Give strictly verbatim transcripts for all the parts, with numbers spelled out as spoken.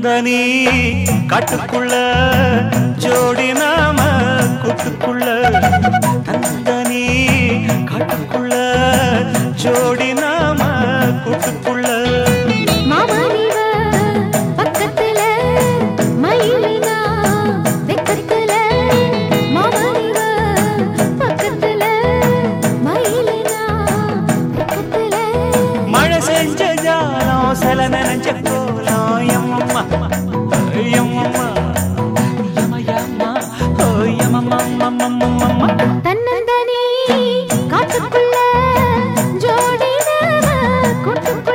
தன்னந்தனி காட்டுக்குள்ள ஜோடி நாம கூட்டுக்குள்ள தன்னந்தனி காட்டுக்குள்ள ஜோடி நாம கூட்டுக்குள்ள சில நினைச்ச போலாம் எம்மம்மா எம்மம்மா யமயம்மா ஓ யமம்மம்மம்மம்மம்மா தன்னந்தனி காட்டுக்குள்ள ஜோடி நாம கூட்டுக்குள்ள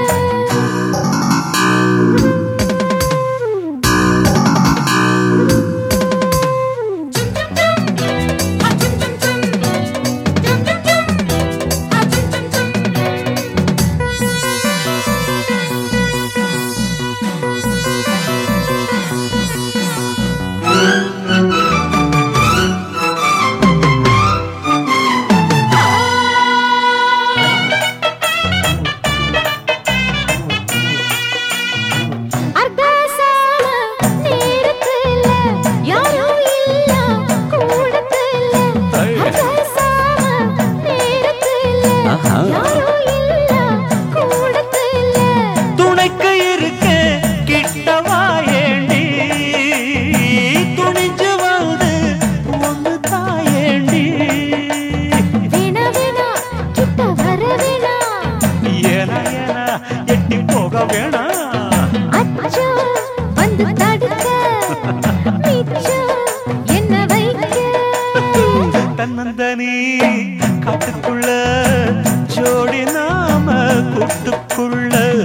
துணைக்கு இருக்க கிட்டவா ஏண்டி துணிஞ்சு வந்து ஒன்று தாயேண்டி வீணா வீணா கிட்ட வர வீணா ஏனா ஏனா எட்டி போக வேணா அச்சோ வந்து தடுக்க மிச்சோ என்ன வைக்க தன்னந்தனி காட்டுக்குள்ள ஜோடி நாம கூட்டுக்குள்ள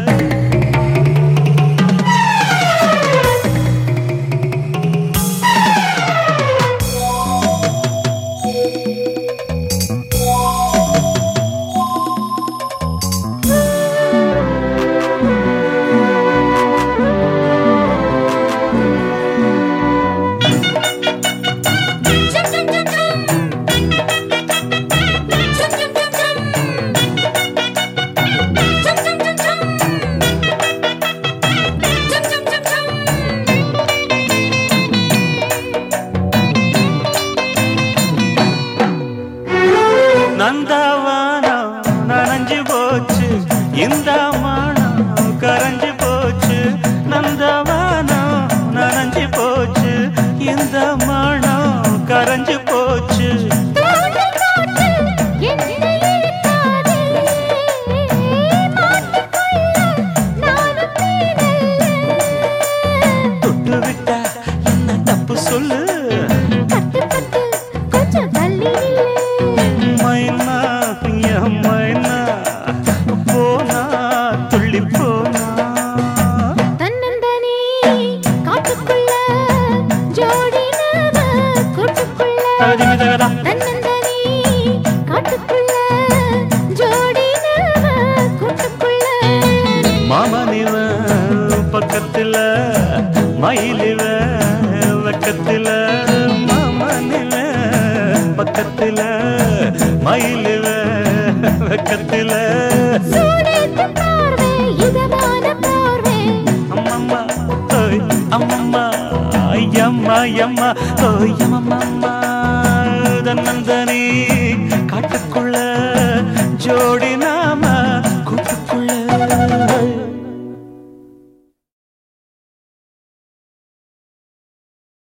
நந்தவானம் நனைஞ்சு போச்சு இந்த மானம் கரைஞ்சு போச்சு நந்தவானம் நனைஞ்சு போச்சு இந்த மானம் கரைஞ்சு போச்சு தொட்டு விட்டா என்ன தப்பு சொல்லு மைனா மைனா போனா துள்ளி போனா தன்னந்தனி காட்டுக்குள்ள ஜோடி நாம கூட்டுக்குள்ள தன்னந்தனி காட்டுக்குள்ள ஜோடி நாம கூட்டுக்குள்ள மாமனிவ பக்கத்துல மயிலிவ வெக்கத்துல மாமனிவ பக்கத்துல மயிலிவ வெக்கத்துல சூடேத்து பார்வை இதமான பார்வை அம்மம்மா ஓய் அம்மம்மா ஐயம்மா யம்மா ஓய் யமம்மம்மா தன்னந்தனி காட்டுக்குள்ள ஜோடி